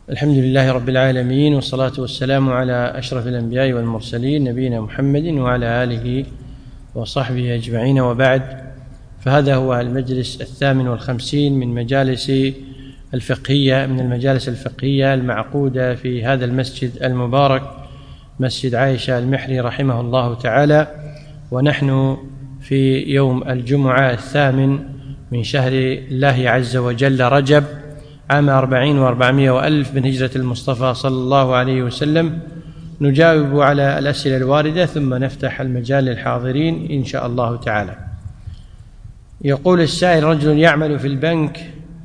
الحمد لله رب العالمين، والصلاة والسلام على أشرف الأنبياء والمرسلين نبينا محمد وعلى آله وصحبه أجمعين، وبعد. فهذا هو المجلس 58 من المجالس الفقهية المعقودة في هذا المسجد المبارك، مسجد عائشة المحري رحمه الله تعالى. ونحن في يوم الجمعة 8 من شهر الله عز وجل رجب عام 40 و400 وألف من هجرة المصطفى صلى الله عليه وسلم، نجاوب على الأسئلة الواردة ثم نفتح المجال للحاضرين إن شاء الله تعالى. يقول السائل: رجل يعمل في البنك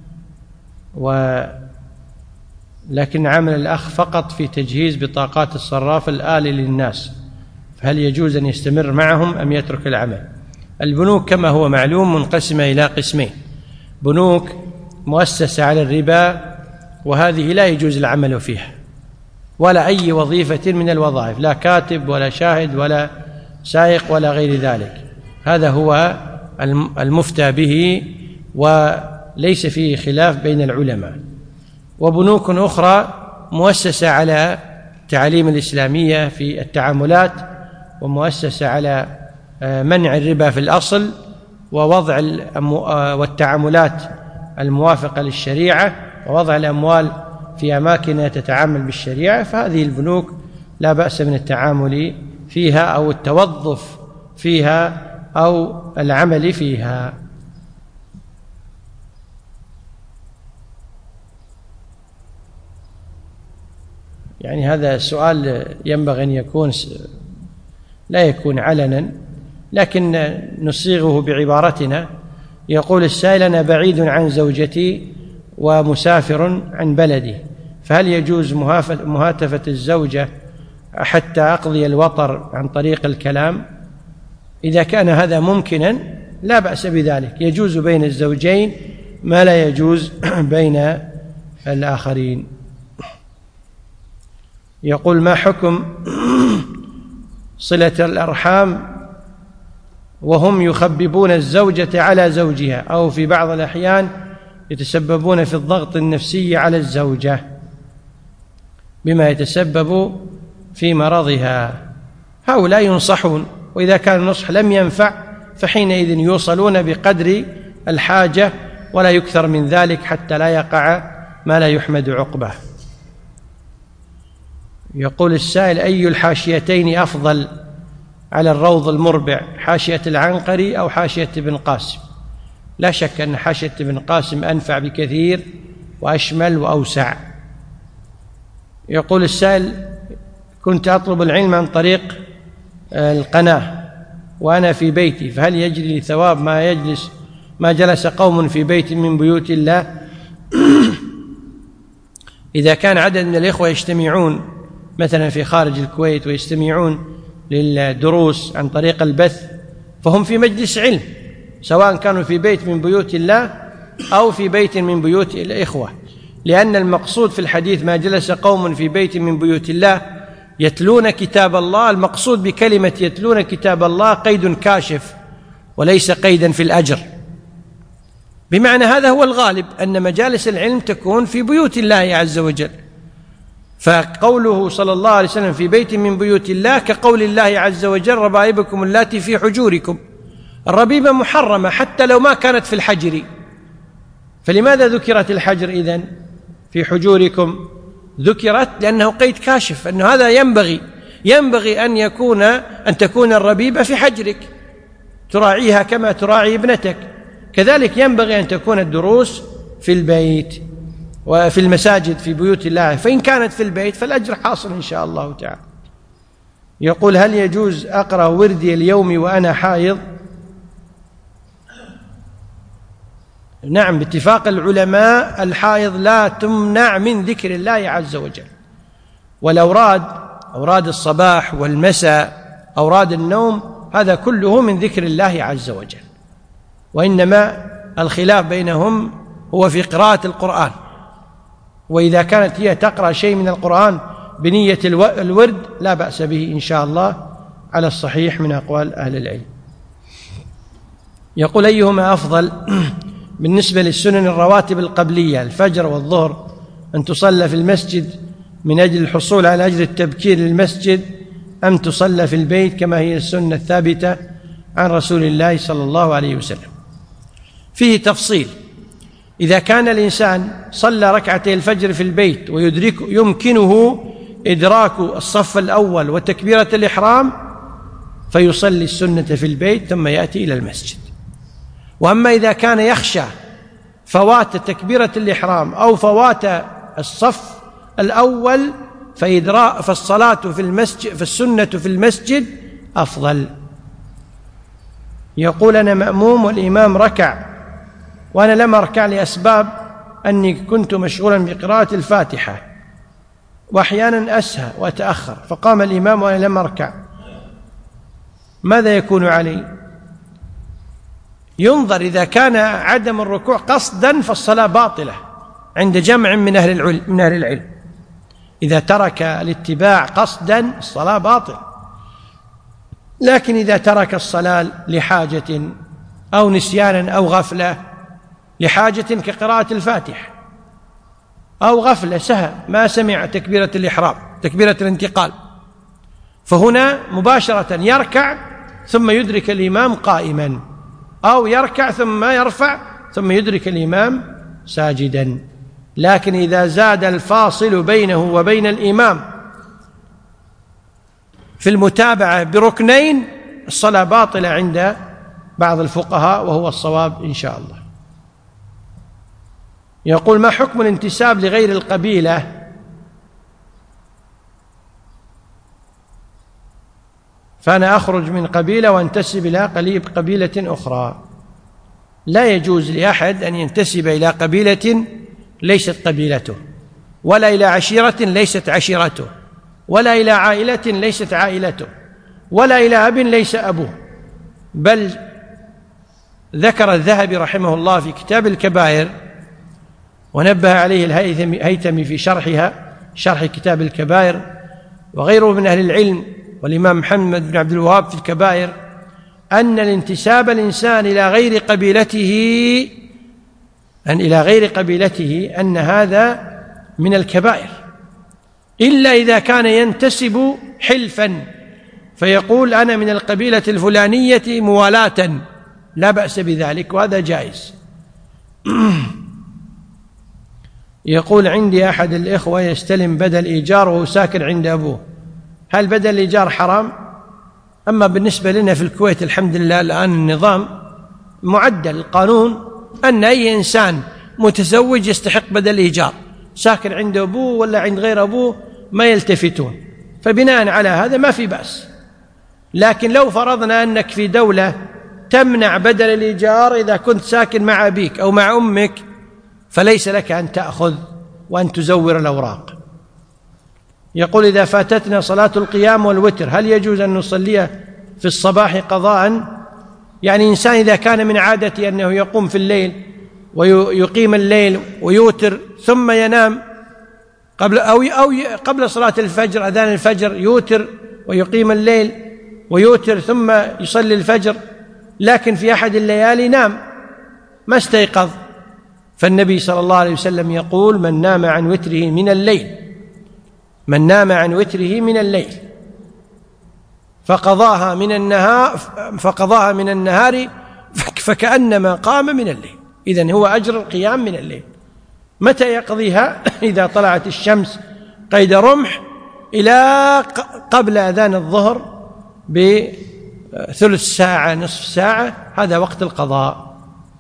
لكن عمل الأخ فقط في تجهيز بطاقات الصراف الآلي للناس، فهل يجوز أن يستمر معهم أم يترك العمل؟ البنوك كما هو معلوم منقسمة إلى قسمين: بنوك مؤسسة على الربا، وهذه لا يجوز العمل فيها ولا أي وظيفة من الوظائف، لا كاتب ولا شاهد ولا سائق ولا غير ذلك. هذا هو المفتى به وليس فيه خلاف بين العلماء. وبنوك أخرى مؤسسة على التعاليم الإسلامية في التعاملات، ومؤسسة على منع الربا في الأصل، ووضع والتعاملات الموافقة للشريعة، ووضع الأموال في أماكن تتعامل بالشريعة. فهذه البنوك لا بأس من التعامل فيها أو التوظف فيها أو العمل فيها. يعني هذا السؤال ينبغي أن لا يكون علنا، لكن نصيغه بعبارتنا. يقول السائل: أنا بعيد عن زوجتي ومسافر عن بلدي، فهل يجوز مهاتفة الزوجة حتى أقضي الوطر عن طريق الكلام؟ إذا كان هذا ممكنا لا بأس بذلك، يجوز بين الزوجين ما لا يجوز بين الآخرين. يقول: ما حكم صلة الأرحام وهم يخببون الزوجة على زوجها، أو في بعض الأحيان يتسببون في الضغط النفسي على الزوجة بما يتسبب في مرضها؟ هؤلاء ينصحون، وإذا كان النصح لم ينفع فحينئذ يوصلون بقدر الحاجة ولا يكثر من ذلك حتى لا يقع ما لا يحمد عقبه. يقول السائل: أي الحاشيتين أفضل على الروض المربع، حاشية العنقري أو حاشية ابن قاسم؟ لا شك أن حاشية ابن قاسم أنفع بكثير وأشمل وأوسع. يقول السائل: كنت أطلب العلم عن طريق القناة وأنا في بيتي، فهل يجري لي ثواب ما جلس قوم في بيت من بيوت الله؟ إذا كان عدد من الإخوة يجتمعون مثلا في خارج الكويت ويستمعون للدروس عن طريق البث، فهم في مجلس علم، سواء كانوا في بيت من بيوت الله أو في بيت من بيوت الإخوة، لأن المقصود في الحديث ما جلس قوم في بيت من بيوت الله يتلون كتاب الله. المقصود بكلمة يتلون كتاب الله قيد كاشف وليس قيدا في الأجر، بمعنى هذا هو الغالب أن مجالس العلم تكون في بيوت الله عز وجل. فقوله صلى الله عليه وسلم في بيت من بيوت الله كقول الله عز وجل: ربائبكم اللاتي في حجوركم. الربيبة محرمة حتى لو ما كانت في الحجر، فلماذا ذكرت الحجر إذن في حجوركم؟ ذكرت لأنه قيد كاشف، أنه هذا ينبغي أن تكون الربيبة في حجرك تراعيها كما تراعي ابنتك، كذلك ينبغي أن تكون الدروس في البيت وفي المساجد في بيوت الله، فإن كانت في البيت فالأجر حاصل إن شاء الله تعالى. يقول: هل يجوز أقرأ وردي اليومي وأنا حائض؟ نعم، باتفاق العلماء الحائض لا تمنع من ذكر الله عز وجل، والأوراد أوراد الصباح والمساء، أوراد النوم، هذا كله من ذكر الله عز وجل، وإنما الخلاف بينهم هو في قراءة القرآن. وإذا كانت هي تقرأ شيء من القرآن بنية الورد لا بأس به إن شاء الله على الصحيح من أقوال أهل العلم. يقول: أيهما أفضل بالنسبة للسنن الرواتب القبلية، الفجر والظهر أن تصلى في المسجد من أجل الحصول على أجر التبكير للمسجد أم تصلى في البيت كما هي السنة الثابتة عن رسول الله صلى الله عليه وسلم. فيه تفصيل: إذا كان الإنسان صلى ركعتي الفجر في البيت يمكنه إدراك الصف الأول وتكبيرة الإحرام فيصلي السنة في البيت ثم يأتي إلى المسجد. وأما إذا كان يخشى فوات تكبيرة الإحرام أو فوات الصف الأول فالصلاة في المسجد فالسنة في المسجد أفضل. يقول: أنا مأموم والإمام ركع وأنا لم أركع لأسباب أني كنت مشغولا بقراءة الفاتحة وأحيانا أسهى وأتأخر، فقام الإمام وأنا لم أركع، ماذا يكون علي؟ ينظر، إذا كان عدم الركوع قصدا فالصلاة باطلة عند جمع من أهل العلم. إذا ترك الاتباع قصدا الصلاة باطلة. لكن إذا ترك الصلاة لحاجة أو نسيانا أو غفلة، لحاجة كقراءة الفاتحة، أو غفلة سهى ما سمع تكبيرة الإحرام تكبيرة الانتقال، فهنا مباشرة يركع ثم يدرك الإمام قائما، أو يركع ثم يرفع ثم يدرك الإمام ساجدا. لكن إذا زاد الفاصل بينه وبين الإمام في المتابعة بركنين الصلاة باطلة عند بعض الفقهاء، وهو الصواب إن شاء الله. يقول: ما حكم الانتساب لغير القبيلة؟ فأنا أخرج من قبيلة وانتسب إلى قبيلة أخرى. لا يجوز لأحد أن ينتسب إلى قبيلة ليست قبيلته، ولا إلى عشيرة ليست عشيرته، ولا إلى عائلة ليست عائلته، ولا إلى أب ليس أبوه. بل ذكر الذهبي رحمه الله في كتاب الكبائر، ونبه عليه الهيثمي في شرح كتاب الكبائر، وغيره من أهل العلم، والإمام محمد بن عبد الوهاب في الكبائر، أن الانتساب الإنسان إلى غير قبيلته أن هذا من الكبائر، إلا إذا كان ينتسب حلفا فيقول: أنا من القبيلة الفلانية موالاة، لا بأس بذلك وهذا جائز. يقول: عندي أحد الإخوة يستلم بدل إيجار وهو ساكن عند أبوه، هل بدل الإيجار حرام؟ أما بالنسبة لنا في الكويت الحمد لله الآن النظام معدل، القانون أن أي إنسان متزوج يستحق بدل إيجار، ساكن عند أبوه ولا عند غير أبوه ما يلتفتون، فبناء على هذا ما في بأس. لكن لو فرضنا أنك في دولة تمنع بدل الإيجار إذا كنت ساكن مع أبيك أو مع أمك، فليس لك أن تأخذ وأن تزور الأوراق. يقول: إذا فاتتنا صلاة القيام والوتر هل يجوز أن نصليها في الصباح قضاء؟ يعني إنسان إذا كان من عادته أنه يقوم في الليل ويقيم الليل ويوتر ثم ينام قبل صلاة الفجر، أذان الفجر، يوتر ويقيم الليل ويوتر ثم يصلي الفجر، لكن في أحد الليالي نام ما استيقظ، فالنبي صلى الله عليه وسلم يقول: من نام عن وتره من الليل فقضاها من النهار فكأنما قام من الليل. إذن هو أجر القيام من الليل. متى يقضيها؟ إذا طلعت الشمس قيد رمح إلى قبل أذان الظهر بثلث ساعة نصف ساعة، هذا وقت القضاء.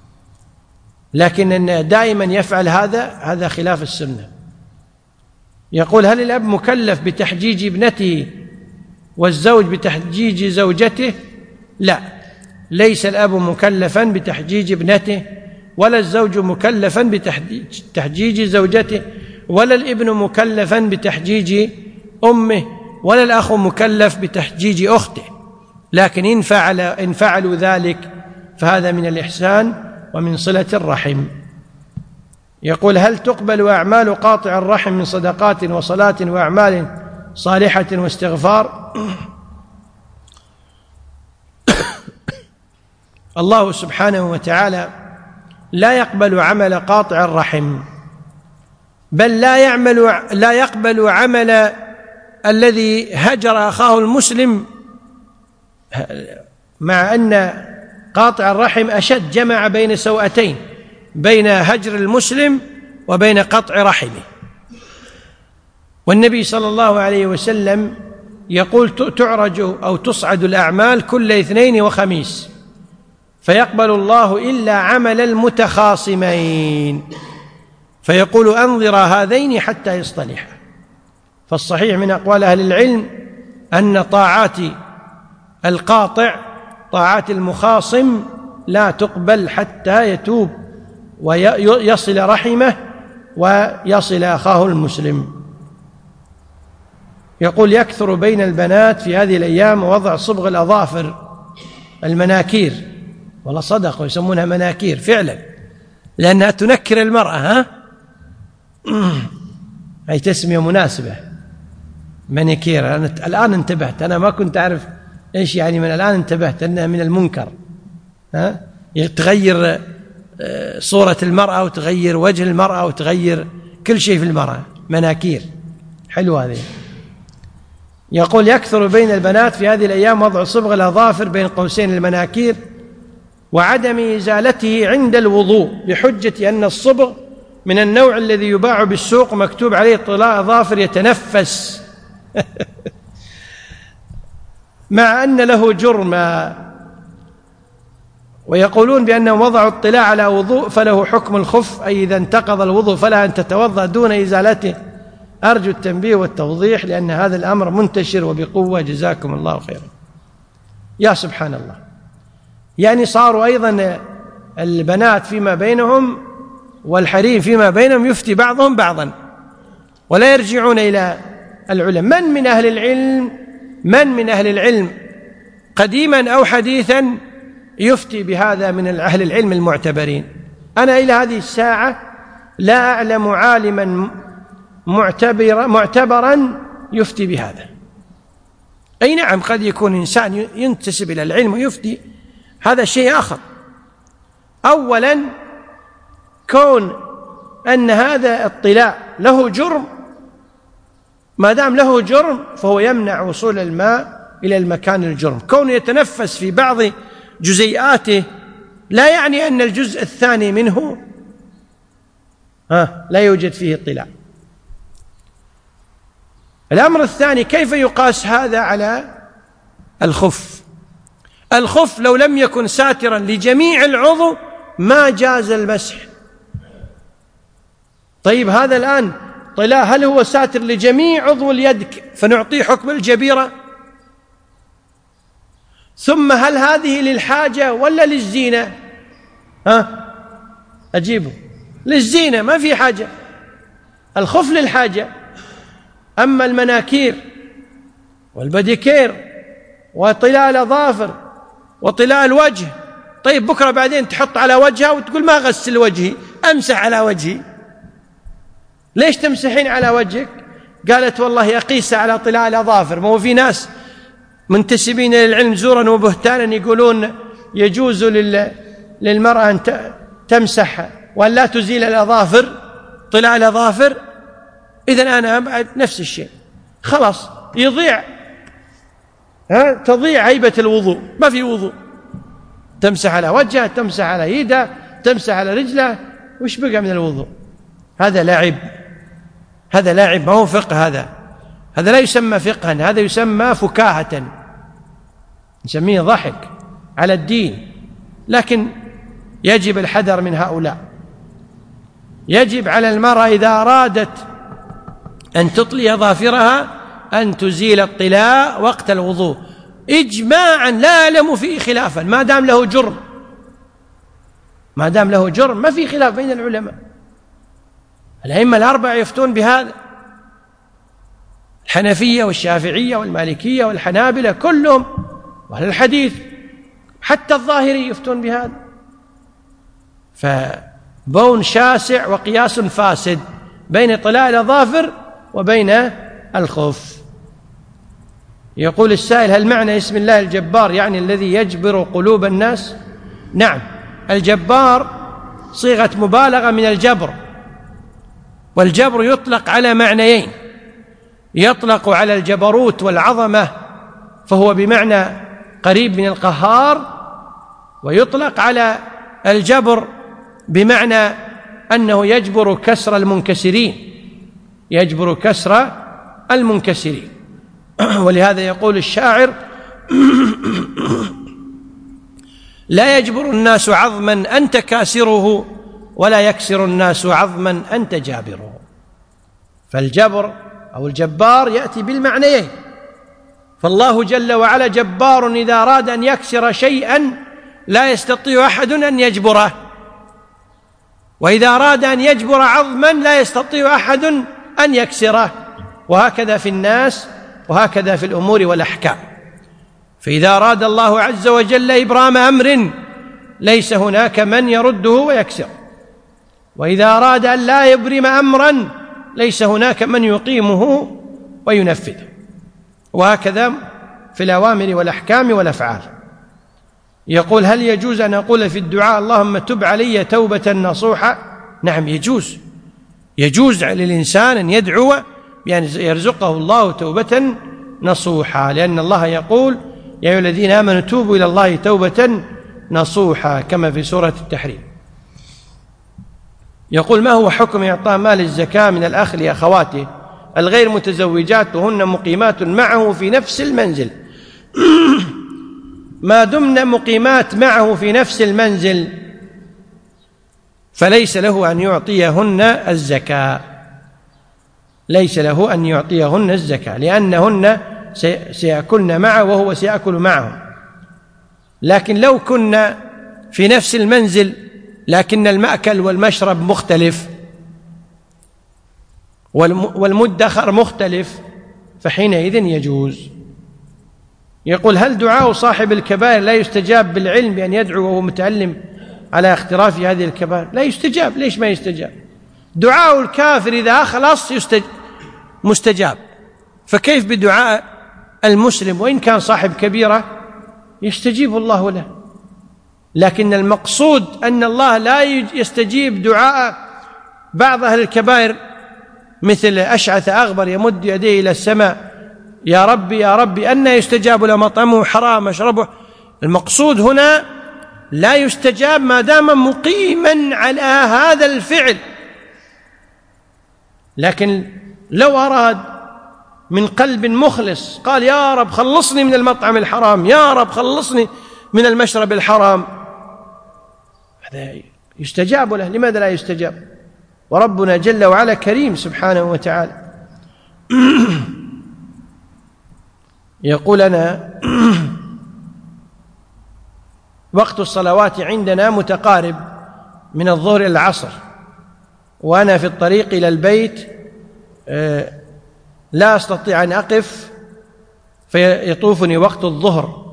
لكن دائما يفعل هذا خلاف السنة. يقول: هل الأب مكلف بتحجيج ابنته والزوج بتحجيج زوجته؟ لا، ليس الأب مكلفا بتحجيج ابنته، ولا الزوج مكلفا بتحجيج زوجته، ولا الابن مكلفا بتحجيج أمه، ولا الأخ مكلف بتحجيج أخته. لكن إن فعلوا ذلك فهذا من الإحسان ومن صلة الرحم. يقول: هل تقبل أعمال قاطع الرحم من صدقات وصلاة وأعمال صالحة واستغفار؟ الله سبحانه وتعالى لا يقبل عمل قاطع الرحم، بل لا يقبل عمل الذي هجر أخاه المسلم، مع أن قاطع الرحم أشد، جمع بين سوءتين، بين هجر المسلم وبين قطع رحمه. والنبي صلى الله عليه وسلم يقول تعرج أو تصعد الأعمال كل اثنين وخميس، فيقبل الله إلا عمل المتخاصمين، فيقول أنظر هذين حتى يصطلحا. فالصحيح من أقوال أهل العلم أن طاعات القاطع، طاعات المخاصم، لا تقبل حتى يتوب ويصل رحمه ويصل أخاه المسلم. يقول يكثر بين البنات في هذه الأيام وضع صبغ الأظافر، المناكير، والله صدقوا يسمونها مناكير فعلا، لأنها تنكر المرأة. هي تسمية مناسبة، مناكير. أنا الآن انتبهت، أنا ما كنت أعرف إيش يعني، من الآن انتبهت أنها من المنكر. تغير صورة المرأة وتغير وجه المرأة وتغير كل شيء في المرأة، مناكير. حلو هذه. يقول يكثر بين البنات في هذه الأيام وضع صبغ الأظافر بين قوسين المناكير وعدم إزالته عند الوضوء، بحجة أن الصبغ من النوع الذي يباع بالسوق مكتوب عليه طلاء أظافر يتنفس مع أن له جرما. ويقولون بأنهم وضعوا الطلاء على وضوء فله حكم الخف، أي إذا انتقض الوضوء فلا أن تتوضأ دون إزالته. أرجو التنبيه والتوضيح لأن هذا الأمر منتشر وبقوة، جزاكم الله خيرا. يا سبحان الله، يعني صاروا أيضا البنات فيما بينهم والحريم فيما بينهم يفتي بعضهم بعضا ولا يرجعون إلى العلم. من من أهل العلم قديما أو حديثا يفتي بهذا من أهل العلم المعتبرين؟ أنا إلى هذه الساعة لا أعلم عالما معتبرا يفتي بهذا. أي نعم، قد يكون إنسان ينتسب إلى العلم ويفتي، هذا شيء آخر. أولا، كون أن هذا الطلاء له جرم، ما دام له جرم فهو يمنع وصول الماء إلى المكان الجرم. كونه يتنفس في بعض جزيئاته لا يعني أن الجزء الثاني منه لا يوجد فيه اطلاع. الأمر الثاني، كيف يقاس هذا على الخف؟ الخف لو لم يكن ساترا لجميع العضو ما جاز المسح. طيب هذا الآن طلاء هل هو ساتر لجميع عضو اليد فنعطيه حكم الجبيرة؟ ثم هل هذه للحاجة ولا للزينة؟ أجيبه للزينة، ما في حاجة. الخف للحاجة. أما المناكير والبديكير وطلاء الأظافر وطلاء الوجه، طيب بكرة بعدين تحط على وجهها وتقول ما غسل وجهي، أمسح على وجهي. ليش تمسحين على وجهك؟ قالت والله أقيس على طلاء الأظافر. ما هو في ناس منتسبين للعلم زورا وبهتانا يقولون يجوز للمرأة أن تمسح وأن لا تزيل الأظافر، طلاء الأظافر. إذن أنا أبعد نفس الشيء، خلاص يضيع، تضيع هيبة الوضوء. ما في وضوء، تمسح على وجهه، تمسح على يده، تمسح على رجله، وش بقى من الوضوء؟ هذا لاعب، هذا لاعب، ما هو فقه. هذا لا يسمى فقها، هذا يسمى فكاهة، نسميه ضحك على الدين. لكن يجب الحذر من هؤلاء. يجب على المرأة إذا أرادت أن تطلي أظافرها أن تزيل الطلاء وقت الوضوء إجماعا، لا أعلم فيه خلافا، ما دام له جرم. ما دام له جرم ما في خلاف بين العلماء. الأئمة الأربعة يفتون بهذا، الحنفية والشافعية والمالكية والحنابلة كلهم، وأهل الحديث حتى الظاهري يفتون بهذا. فبون شاسع وقياس فاسد بين طلاء الأظافر وبين الخف. يقول السائل: هل معنى اسم الله الجبار يعني الذي يجبر قلوب الناس؟ نعم، الجبار صيغة مبالغة من الجبر، والجبر يطلق على معنيين: يطلق على الجبروت والعظمة فهو بمعنى قريب من القهار، ويطلق على الجبر بمعنى أنه يجبر كسر المنكسرين، يجبر كسر المنكسرين. ولهذا يقول الشاعر: لا يجبر الناس عظما أنت كاسره، ولا يكسر الناس عظما أنت جابره. فالجبر أو الجبار يأتي بالمعنيين، فالله جل وعلا جبار إذا أراد أن يكسر شيئا لا يستطيع أحد أن يجبره، وإذا أراد أن يجبر عظما لا يستطيع أحد أن يكسره، وهكذا في الناس وهكذا في الأمور والأحكام. فإذا أراد الله عز وجل إبرام أمر ليس هناك من يرده ويكسر، وإذا أراد أن لا يبرم أمرا ليس هناك من يقيمه وينفذه، وهكذا في الأوامر والأحكام والأفعال. يقول: هل يجوز أن أقول في الدعاء اللهم تب علي توبة نصوحة؟ نعم، يجوز للإنسان أن يدعو بأن يرزقه الله توبة نصوحة، لأن الله يقول: يا أيها الذين آمنوا توبوا إلى الله توبة نصوحة، كما في سورة التحريم. يقول: ما هو حكم إعطاء مال الزكاة من الأخ لأخواته الغير متزوجات وهن مقيمات معه في نفس المنزل؟ ما دمن مقيمات معه في نفس المنزل فليس له أن يعطيهن الزكاة، ليس له أن يعطيهن الزكاة، لأنهن سيأكلن معه وهو سيأكل معهم. لكن لو كنا في نفس المنزل لكن المأكل والمشرب مختلف والمدخر مختلف فحينئذ يجوز. يقول: هل دعاء صاحب الكبائر لا يستجاب بالعلم بأن يدعو وهو متعلم على اختراف هذه الكبائر؟ لا يستجاب. ليش ما يستجاب؟ دعاء الكافر إذا أخلص مستجاب، فكيف بدعاء المسلم وإن كان صاحب كبيرة يستجيب الله له؟ لكن المقصود أن الله لا يستجيب دعاء بعض أهل الكبائر، مثل أشعث أغبر يمد يديه إلى السماء: يا ربي يا ربي أن يستجاب له مطعمه حرام مشربه. المقصود هنا لا يستجاب ما دام مقيما على هذا الفعل. لكن لو أراد من قلب مخلص قال: يا رب خلصني من المطعم الحرام، يا رب خلصني من المشرب الحرام، هذا يستجاب له. لماذا لا يستجاب؟ وربنا جل وعلا كريم سبحانه وتعالى. يقول: أنا وقت الصلوات عندنا متقارب من الظهر إلى العصر، وأنا في الطريق إلى البيت لا أستطيع أن أقف فيطوفني وقت الظهر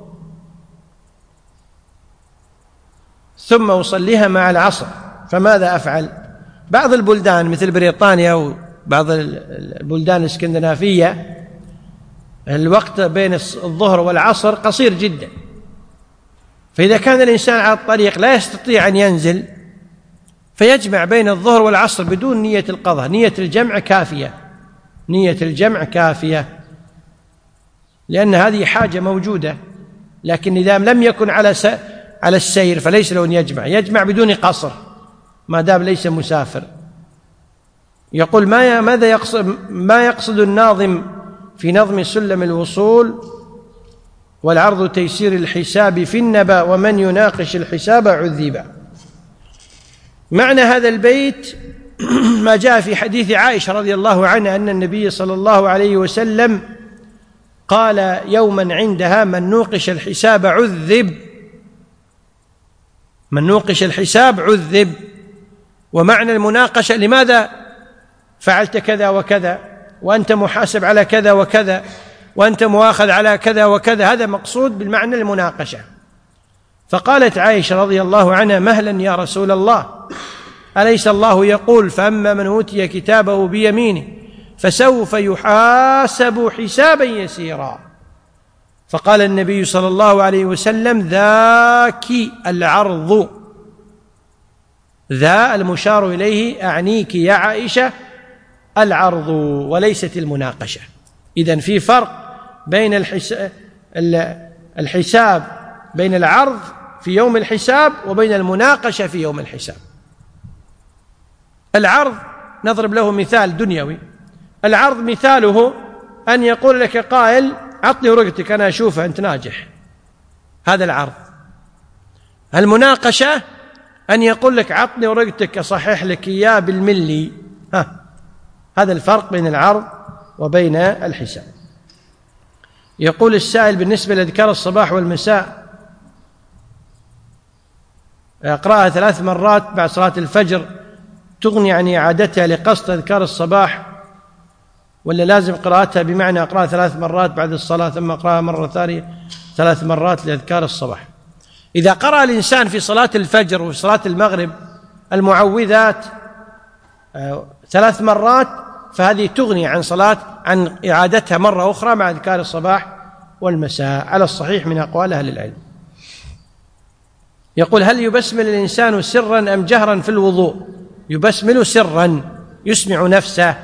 ثم أصليها مع العصر، فماذا أفعل؟ بعض البلدان مثل بريطانيا وبعض البلدان الاسكندنافية الوقت بين الظهر والعصر قصير جدا، فإذا كان الإنسان على الطريق لا يستطيع أن ينزل فيجمع بين الظهر والعصر بدون نية القضاء. نية الجمع كافية، نية الجمع كافية، لأن هذه حاجة موجودة. لكن إذا لم يكن على السير فليس له أن يجمع بدون قصر ما دام ليس مسافر. يقول: ما يقصد الناظم في نظم سلم الوصول والعرض تيسير الحساب في النبأ ومن يناقش الحساب عذب؟ معنى هذا البيت ما جاء في حديث عائشة رضي الله عنها أن النبي صلى الله عليه وسلم قال يوما عندها: من نوقش الحساب عذب، من نوقش الحساب عذب. ومعنى المناقشة: لماذا فعلت كذا وكذا، وأنت محاسب على كذا وكذا، وأنت مؤاخذ على كذا وكذا، هذا مقصود بالمعنى المناقشة. فقالت عائشة رضي الله عنها: مهلا يا رسول الله، أليس الله يقول: فأما من أوتي كتابه بيمينه فسوف يحاسب حسابا يسيرا؟ فقال النبي صلى الله عليه وسلم: ذاك العرض، ذا المشار إليه أعنيك يا عائشة العرض وليست المناقشة. إذن في فرق بين الحساب بين العرض في يوم الحساب وبين المناقشة في يوم الحساب. العرض نضرب له مثال دنيوي. العرض مثاله أن يقول لك قائل عطني ورقتك أنا أشوفها أنت ناجح، هذا العرض. المناقشة أن يقول لك عطني ورقتك أصحح لك إياه بالملي. هذا الفرق بين العرض وبين الحساب. يقول السائل بالنسبة لأذكار الصباح والمساء أقرأها 3 مرات بعد صلاة الفجر تغني عن إعادتها لقصد أذكار الصباح، ولا لازم قراءتها بمعنى أقرأها 3 مرات بعد الصلاة ثم أقرأها مرة ثانية 3 مرات لأذكار الصباح؟ إذا قرأ الإنسان في صلاة الفجر وفي صلاة المغرب المعوذات 3 مرات فهذه تغني عن إعادتها مرة أخرى مع أذكار الصباح والمساء على الصحيح من أقوال أهل العلم. يقول هل يبسمل الإنسان سرا أم جهرا في الوضوء؟ يبسمل سرا يسمع نفسه.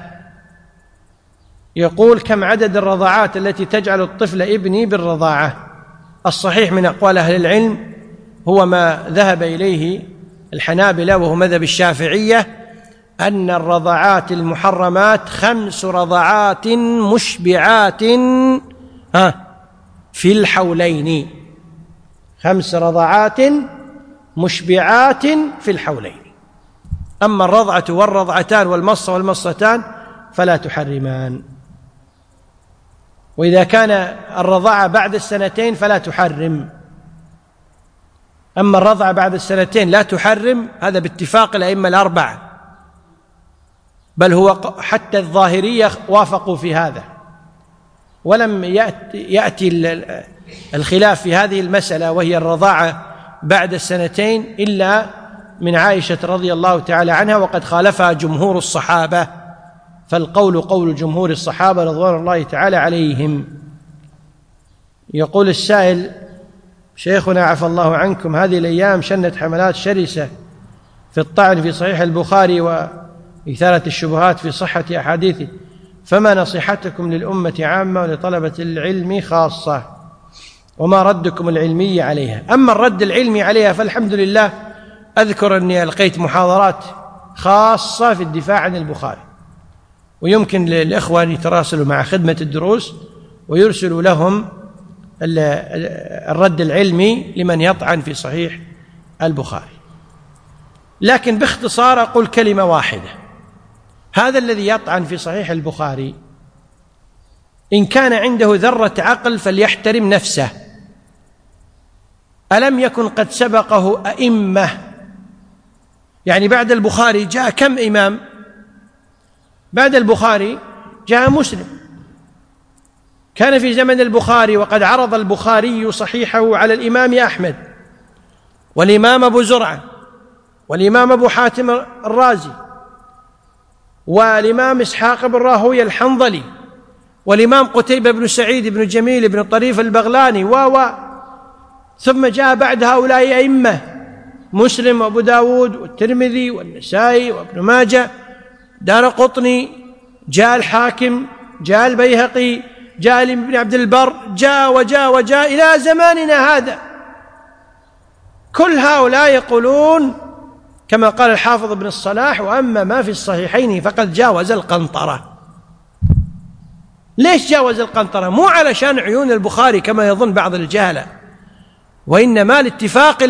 يقول كم عدد الرضعات التي تجعل الطفل ابني بالرضاعة؟ الصحيح من أقوال أهل العلم هو ما ذهب إليه الحنابلة وهو مذهب الشافعية، أن الرضعات المحرمات 5 رضعات مشبعات في الحولين. 5 رضعات مشبعات في الحولين. أما الرضعة والرضعتان والمصة والمصتان فلا تحرمان. وإذا كان الرضاعة بعد 2 فلا تحرم. أما الرضعة بعد 2 لا تحرم، هذا باتفاق الأئمة ال4، بل هو حتى الظاهرية وافقوا في هذا، ولم يأتي الخلاف في هذه المسألة وهي الرضاعة بعد 2 إلا من عائشة رضي الله تعالى عنها، وقد خالفها جمهور الصحابة، فالقول قول جمهور الصحابة رضوان الله تعالى عليهم. يقول السائل شيخنا عفى الله عنكم هذه الأيام شنت حملات شرسة في الطعن في صحيح البخاري وإثارة الشبهات في صحة أحاديثه، فما نصيحتكم للأمة عامة ولطلبة العلم خاصة، وما ردكم العلمي عليها؟ أما الرد العلمي عليها فالحمد لله، أذكر أني ألقيت محاضرات خاصة في الدفاع عن البخاري، ويمكن للإخوة أن يتراسلوا مع خدمة الدروس ويرسلوا لهم الرد العلمي لمن يطعن في صحيح البخاري. لكن باختصار أقول كلمة واحدة: هذا الذي يطعن في صحيح البخاري إن كان عنده ذرة عقل فليحترم نفسه. ألم يكن قد سبقه أئمة؟ يعني بعد البخاري جاء كم إمام؟ بعد البخاري جاء مسلم. كان في زمن البخاري وقد عرض البخاري صحيحه على الإمام أحمد والإمام أبو زرعة والإمام أبو حاتم الرازي والإمام إسحاق بن راهويه الحنظلي والإمام قتيبة بن سعيد بن جميل بن طريف البغلاني ثم جاء بعد هؤلاء أئمة: مسلم وأبو داود والترمذي والنسائي وابن ماجه، دارقطني، جاء الحاكم، جاء البيهقي، جاء ابن عبد البر، جاء إلى زماننا هذا. كل هؤلاء يقولون كما قال الحافظ ابن الصلاح: وأما ما في الصحيحين فقد جاوز القنطرة. ليش جاوز القنطرة؟ مو علشان عيون البخاري كما يظن بعض الجهلة، وإنما لاتفاق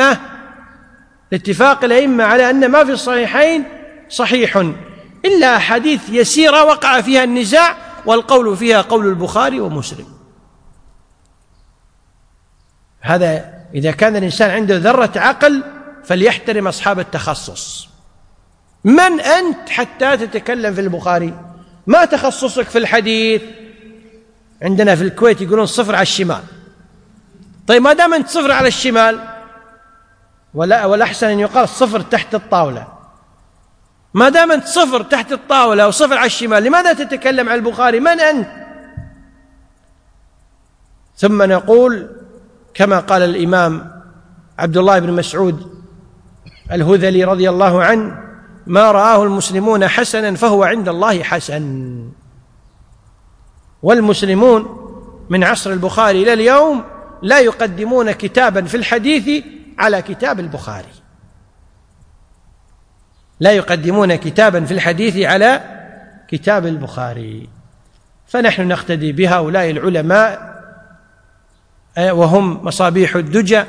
الأئمة على أن ما في الصحيحين صحيح، إلا أحاديث يسيرة وقع فيها النزاع والقول فيها قول البخاري ومسلم. هذا إذا كان الإنسان عنده ذرة عقل فليحترم أصحاب التخصص. من أنت حتى تتكلم في البخاري؟ ما تخصصك في الحديث؟ عندنا في الكويت يقولون 0 على الشمال. طيب ما دام أنت 0 على الشمال، ولا أحسن أن يقال 0 تحت الطاولة، ما دام أنت 0 تحت الطاولة و0 على الشمال، لماذا تتكلم عن البخاري؟ من أنت؟ ثم نقول كما قال الإمام عبد الله بن مسعود الهذلي رضي الله عنه: ما رآه المسلمون حسنا فهو عند الله حسن. والمسلمون من عصر البخاري إلى اليوم لا يقدمون كتابا في الحديث على كتاب البخاري، لا يقدمون كتابا في الحديث على كتاب البخاري. فنحن نقتدي بهؤلاء العلماء وهم مصابيح الدجى،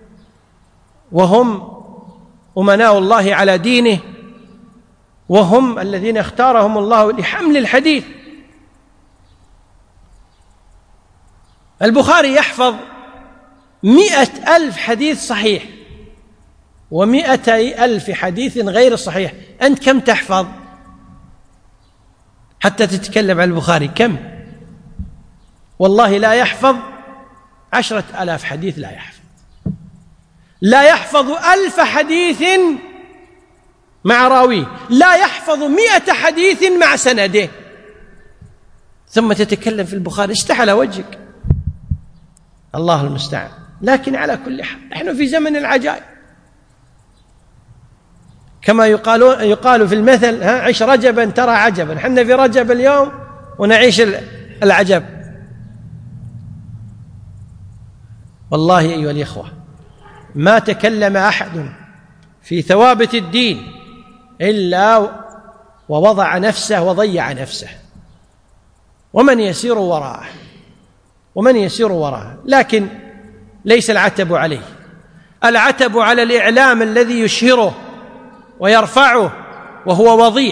وهم أمناء الله على دينه، وهم الذين اختارهم الله لحمل الحديث. البخاري يحفظ 100,000 حديث صحيح و200,000 حديث غير صحيح. أنت كم تحفظ حتى تتكلم عن البخاري؟ كم؟ والله لا يحفظ 10,000 حديث، لا يحفظ 1000 حديث مع راويه، لا يحفظ 100 حديث مع سنده، ثم تتكلم في البخاري. استحى وجهك، الله المستعان. لكن على كل حال نحن في زمن العجائب، كما يقال في المثل: عش رجبا ترى عجبا. نحن في رجب اليوم ونعيش العجب. والله أيها الإخوة، ما تكلم أحد في ثوابت الدين إلا ووضع نفسه وضيع نفسه، ومن يسير وراءه. لكن ليس العتب عليه، العتب على الإعلام الذي يشهره ويرفعه وهو وضيع،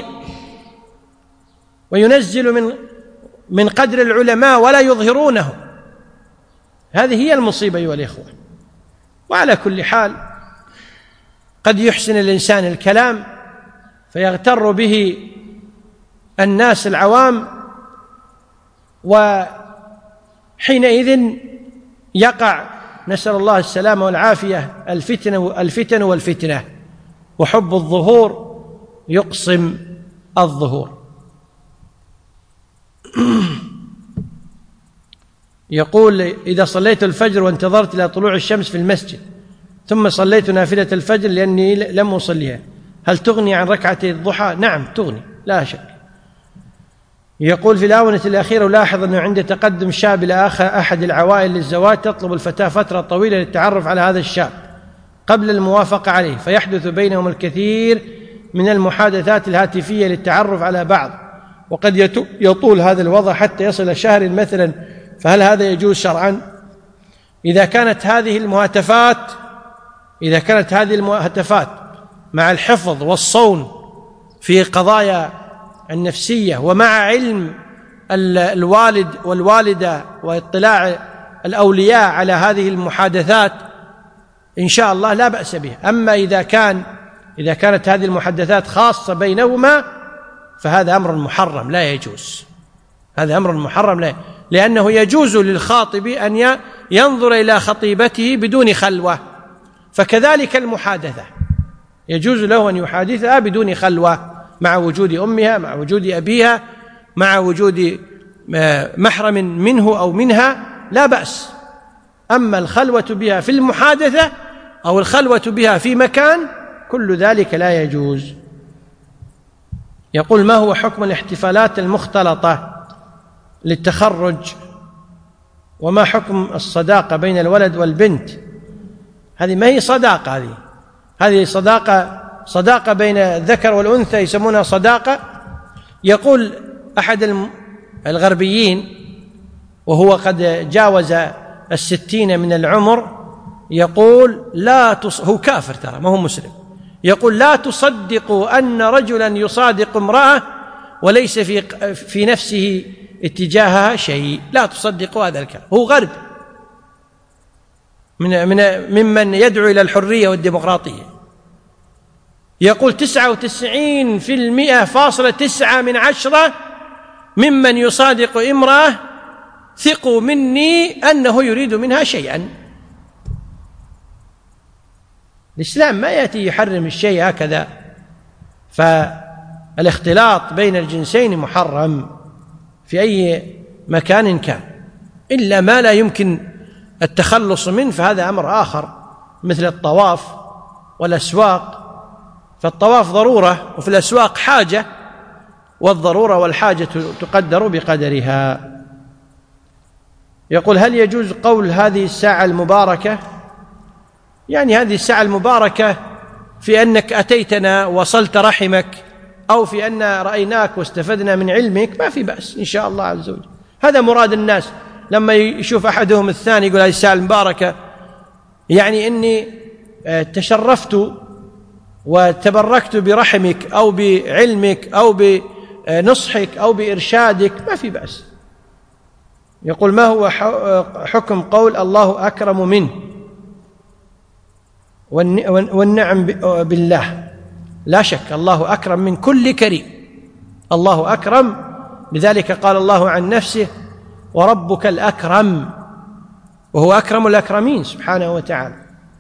وينزل من قدر العلماء ولا يظهرونه. هذه هي المصيبة أيها الإخوة. وعلى كل حال قد يحسن الإنسان الكلام فيغتر به الناس العوام، وحينئذ يقع، نسأل الله السلامة والعافية، الفتن والفتنة، وحب الظهور يقسم الظهور. يقول: إذا صليت الفجر وانتظرت إلى طلوع الشمس في المسجد ثم صليت نافلة الفجر لأني لم أصليها، هل تغني عن ركعتي الضحى؟ نعم تغني لا شك. يقول: في الآونة الأخيرة ألاحظ أنه عند تقدم شاب إلى أحد العوائل للزواج تطلب الفتاة فترة طويلة للتعرف على هذا الشاب قبل الموافقة عليه، فيحدث بينهم الكثير من المحادثات الهاتفية للتعرف على بعض، وقد يطول هذا الوضع حتى يصل شهر مثلا، فهل هذا يجوز شرعا؟ إذا كانت هذه المهاتفات مع الحفظ والصون في قضايا النفسية، ومع علم الوالد والوالدة واطلاع الأولياء على هذه المحادثات، إن شاء الله لا بأس به. أما إذا كانت هذه المحادثات خاصة بينهما فهذا أمر محرم لا يجوز، هذا أمر محرم لا يجوز، لأنه يجوز للخاطب أن ينظر إلى خطيبته بدون خلوة، فكذلك المحادثة يجوز له أن يحادثها بدون خلوة، مع وجود أمها، مع وجود أبيها، مع وجود محرم منه أو منها، لا بأس. أما الخلوة بها في المحادثة أو الخلوة بها في مكان، كل ذلك لا يجوز. يقول: ما هو حكم الاحتفالات المختلطة للتخرج؟ وما حكم الصداقة بين الولد والبنت؟ هذه ما هي صداقة، هذه صداقة بين الذكر والأنثى يسمونها صداقة. يقول أحد الغربيين وهو قد جاوز 60 من العمر، يقول: هو كافر ترى ما هو مسلم، يقول: لا تصدقوا أن رجلا يصادق امرأة وليس في نفسه اتجاهها شيء، لا تصدقوا هذا الكلام. هو غرب ممن يدعو إلى الحرية والديمقراطية. يقول: 99.9% ممن يصادق امرأة ثقوا مني أنه يريد منها شيئا. الإسلام ما يأتي يحرم الشيء هكذا، فالاختلاط بين الجنسين محرم في أي مكان كان، إلا ما لا يمكن التخلص منه، فهذا أمر آخر، مثل الطواف والأسواق فالطواف ضرورة وفي الأسواق حاجة، والضرورة والحاجة تقدر بقدرها. يقول: هل يجوز قول هذه الساعة المباركة؟ يعني هذه الساعة المباركة في أنك أتيتنا وصلت رحمك، أو في أن رأيناك واستفدنا من علمك، ما في بأس إن شاء الله عز وجل. هذا مراد الناس لما يشوف أحدهم الثاني يقول هذه الساعة المباركة، يعني إني تشرفت وتبركت برحمك أو بعلمك أو بنصحك أو بإرشادك، ما في بأس. يقول: ما هو حكم قول الله أكرم منه والنعم بالله؟ لا شك الله أكرم من كل كريم، الله أكرم، لذلك قال الله عن نفسه: وربك الأكرم، وهو أكرم الأكرمين سبحانه وتعالى.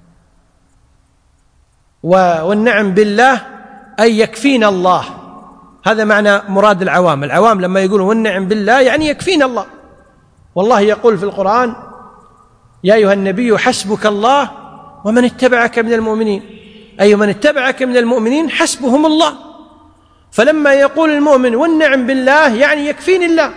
والنعم بالله أي يكفينا الله، هذا معنى مراد العوام. العوام لما يقولوا والنعم بالله يعني يكفينا الله. والله يقول في القرآن: يا أيها النبي حسبك الله ومن اتبعك من المؤمنين، أي من اتبعك من المؤمنين حسبهم الله. فلما يقول المؤمن والنعم بالله يعني يكفيني الله،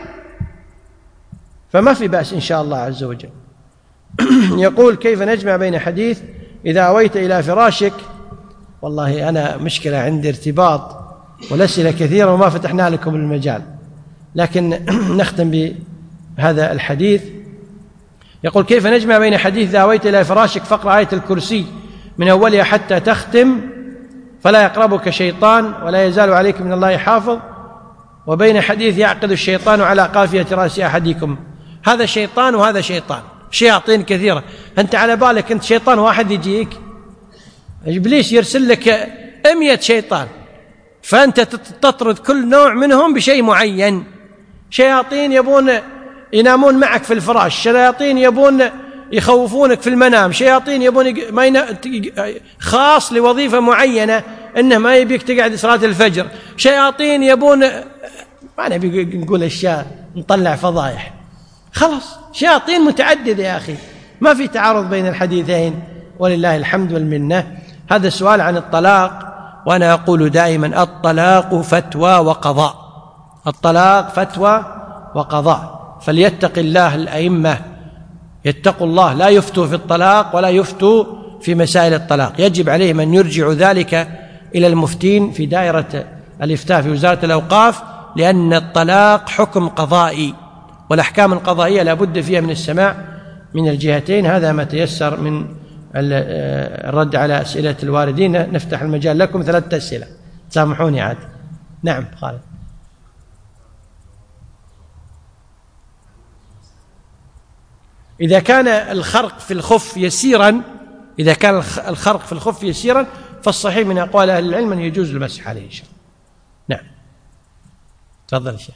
فما في بأس إن شاء الله عز وجل. يقول: كيف نجمع بين حديث إذا أويت إلى فراشك؟ والله أنا مشكلة عندي ارتباط والأسئلة كثيرة وما فتحنا لكم المجال، لكن نختم بهذا الحديث. يقول: كيف نجمع بين حديث إذا أويت إلى فراشك فاقرأ آية الكرسي من أولها حتى تختم فلا يقربك شيطان ولا يزال عليك من الله حافظ، وبين حديث يعقد الشيطان على قافية رأس أحدكم؟ هذا شيطان وهذا شيطان، شياطين كثيرة. أنت على بالك أنت شيطان واحد يجيك؟ إبليس يرسل لك 100 شيطان، فأنت تطرد كل نوع منهم بشيء معين. شياطين يبون ينامون معك في الفراش، شياطين يبون يخوفونك في المنام، شياطين يبون خاص لوظيفة معينة إنه ما يبيك تقعد صلاة الفجر، شياطين يبون، ما نبي نقول أشياء نطلع فضايح، خلاص شياطين متعددة يا أخي، ما في تعارض بين الحديثين ولله الحمد والمنة. هذا السؤال عن الطلاق، وأنا أقول دائما: الطلاق فتوى وقضاء، الطلاق فتوى وقضاء. فليتق الله الأئمة، يتقوا الله، لا يفتوا في الطلاق ولا يفتوا في مسائل الطلاق، يجب عليهم أن يرجعوا ذلك إلى المفتين في دائرة الإفتاء في وزارة الأوقاف، لأن الطلاق حكم قضائي، والأحكام القضائية لا بد فيها من السماع من الجهتين. هذا ما تيسر من الرد على أسئلة الواردين. نفتح المجال لكم 3 أسئلة، سامحوني عاد. نعم خالد. إذا كان الخرق في الخف يسيرا، إذا كان الخرق في الخف يسيرا فالصحيح من أقوال أهل العلم أن يجوز المسح عليه إن شاء الله. نعم تفضل يا شيخ.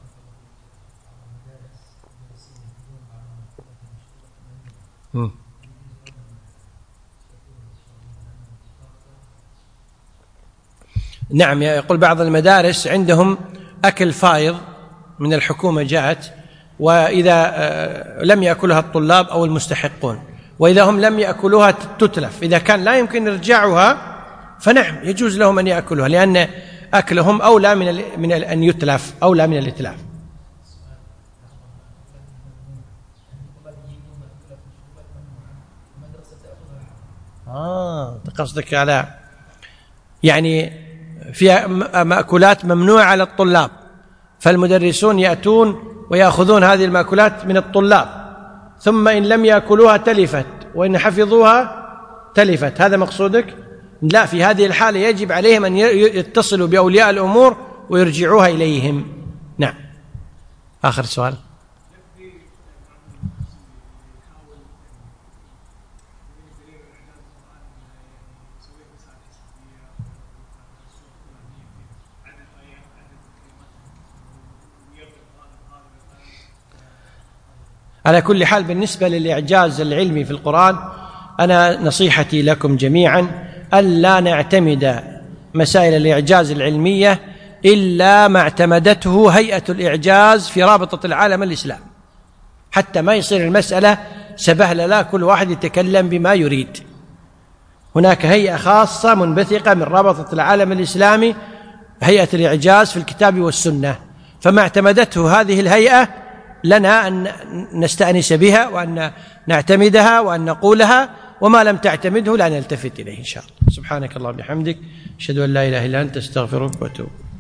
نعم، يقول بعض المدارس عندهم أكل فائض من الحكومة جاءت، وإذا لم يأكلها الطلاب أو المستحقون، وإذا هم لم يأكلوها تتلف، إذا كان لا يمكن إرجاعها فنعم يجوز لهم أن يأكلوها، لأن أكلهم أولى من أن يتلف، أولى من الإتلاف. قصدك على يعني في مأكولات ممنوعة على الطلاب، فالمدرسون يأتون ويأخذون هذه المأكولات من الطلاب، ثم إن لم يأكلوها تلفت، وإن حفظوها تلفت، هذا مقصودك؟ لا، في هذه الحالة يجب عليهم أن يتصلوا بأولياء الأمور ويرجعوها إليهم. نعم آخر سؤال. على كل حال بالنسبة للإعجاز العلمي في القرآن، أنا نصيحتي لكم جميعا ألا نعتمد مسائل الإعجاز العلمية إلا ما اعتمدته هيئة الإعجاز في رابطة العالم الإسلامي، حتى ما يصير المسألة سبهللة كل واحد يتكلم بما يريد. هناك هيئة خاصة منبثقة من رابطة العالم الإسلامي، هيئة الإعجاز في الكتاب والسنة، فما اعتمدته هذه الهيئة لنا أن نستأنس بها وأن نعتمدها وأن نقولها، وما لم تعتمده لا نلتفت إليه إن شاء الله. سبحانك اللهم وبحمدك، أشهد أن لا إله إلا أنت، أستغفرك وأتوب.